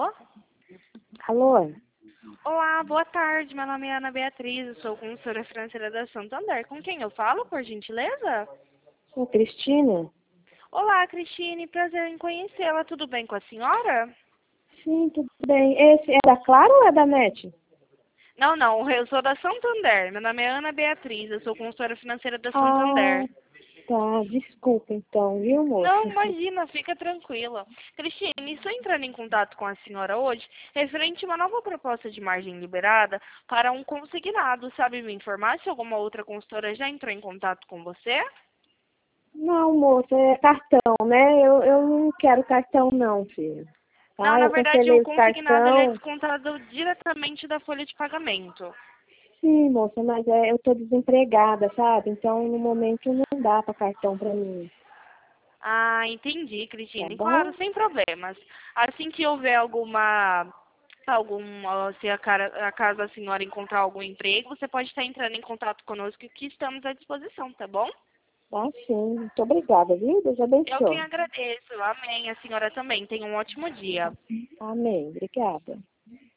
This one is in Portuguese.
Alô? Alô? Olá, boa tarde. Meu nome é Ana Beatriz, eu sou consultora financeira da Santander. Com quem eu falo, por gentileza? Ô, Cristina? Olá, Cristine. Prazer em conhecê-la. Tudo bem com a senhora? Sim, tudo bem. Esse é da Claro ou é da NET? Não, eu sou da Santander. Meu nome é Ana Beatriz, eu sou consultora financeira da Ah, Santander. tá. Desculpa então, viu, Não, moça? imagina, fica tranquila. Cristine, estou entrando em contato com a senhora hoje referente a uma nova proposta de margem liberada para um consignado. Sabe me informar se alguma outra consultora já entrou em contato com você? Não, moça, é cartão, né? Eu não quero cartão não, filho. Não, Tá? na Eu verdade, o cancelei os consignado ele é cartão. descontado diretamente da folha de pagamento. Sim, moça, mas eu tô desempregada, sabe? Então, no momento, não dá para cartão para mim. Ah, entendi, Tá Cristine. Claro, bom? sem problemas. Assim que houver se caso a senhora encontrar algum emprego, você pode estar entrando em contato conosco que estamos à disposição, tá bom? Tá sim. Muito obrigada, viu? Deus Eu quem abençoe. agradeço. Amém. A senhora também. Tenha um ótimo dia. Amém. Obrigada.